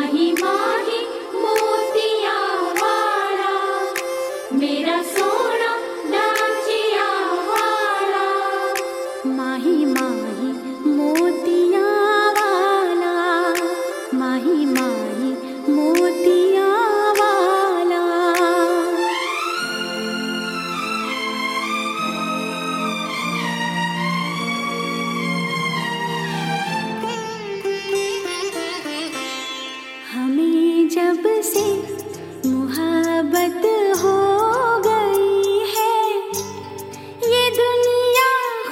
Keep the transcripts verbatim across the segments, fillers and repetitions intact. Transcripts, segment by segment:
माही माही मोतिया वाला, मेरा सोना नाचिया वाला। माही माही मोतिया वाला, माही माही मोतिया वाला। हमें जब से मोहब्बत हो गई है, ये दुनिया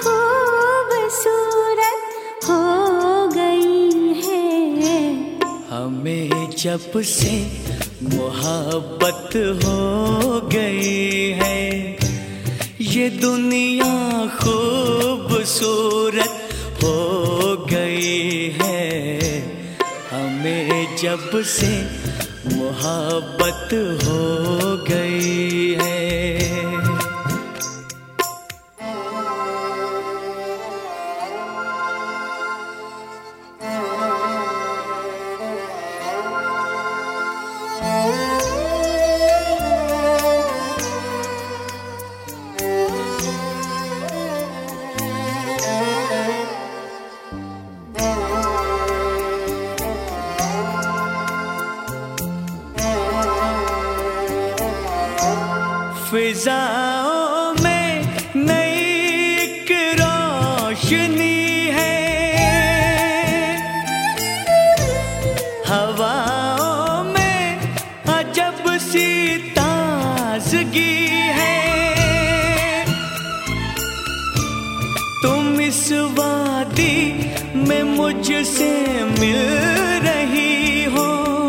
खूबसूरत हो गई है। हमें जब से मोहब्बत हो गई है, ये दुनिया खूबसूरत हो गई है। हमें जब से मोहब्बत हो गई है। फिजाओं में नई एक रोशनी है, हवाओं में अजब सी ताजगी है। तुम इस वादी में मुझसे मिल रही हो,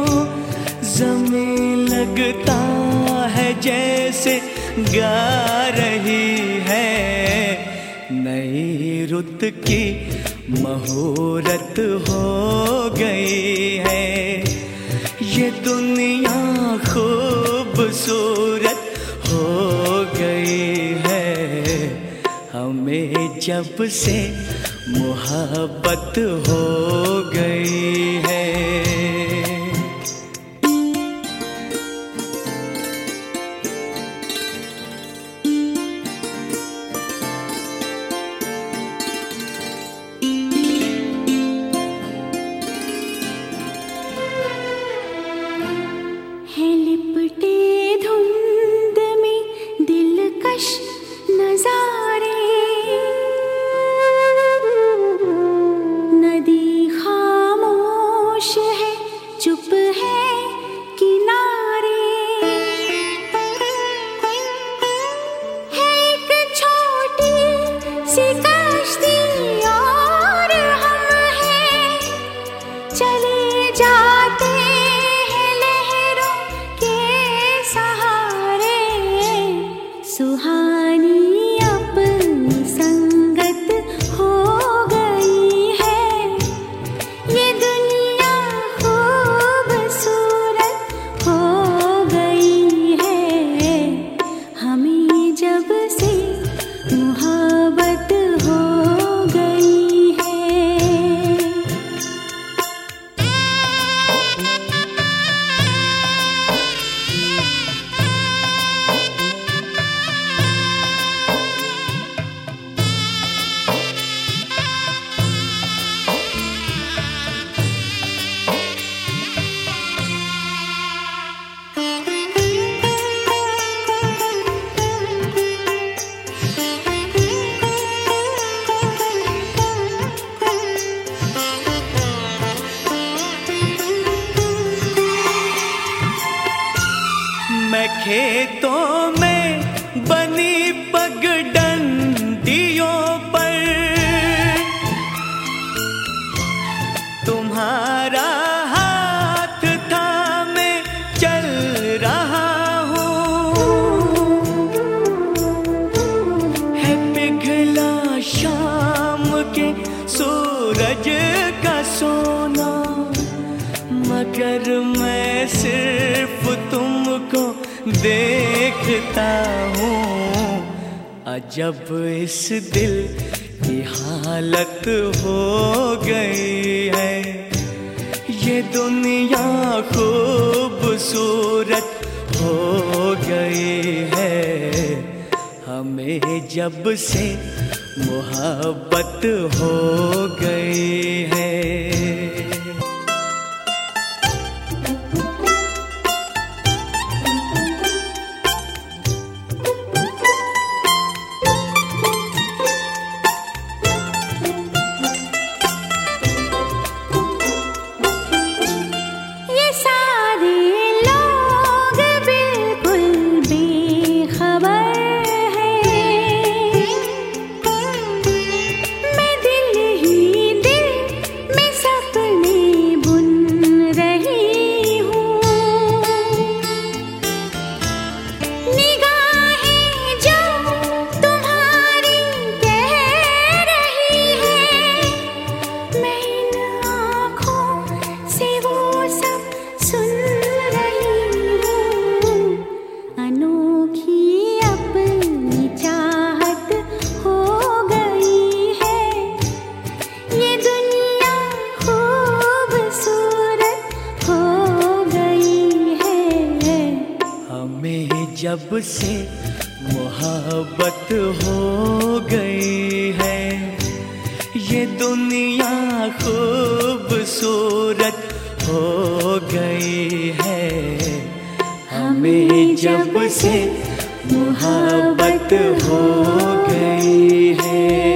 ज़मीन लगता है जैसे गा रही है। नई रुत की मुहूर्त हो गई है, ये दुनिया खूबसूरत हो गई है। हमें जब से मोहब्बत हो गई है। लिपटे धुंध में दिलकश नजारे, नदी खामोश है, चुप है किनारे। है एक छोटी सी कश्ती और हम हैं, चले जाते सुहानी अपनी संगत हो गई है, ये दुनिया खूबसूरत हो गई है। हमें जब से मोहब्बत हो गई है। मैं खेतों में बनी पगडंडियों पर तुम्हारा हाथ थामे चल रहा हूँ। है पिघला शाम के सूरज का सोना, मगर मैं सिर्फ तुमको देखता हूँ। अजब इस दिल की हालत हो गई है, ये ये दुनिया खूबसूरत हो गई है, हमें जब से मोहब्बत हो गई है। जब से मोहब्बत हो गई है, ये दुनिया खूबसूरत हो गई है, हमें जब से मोहब्बत हो गई है।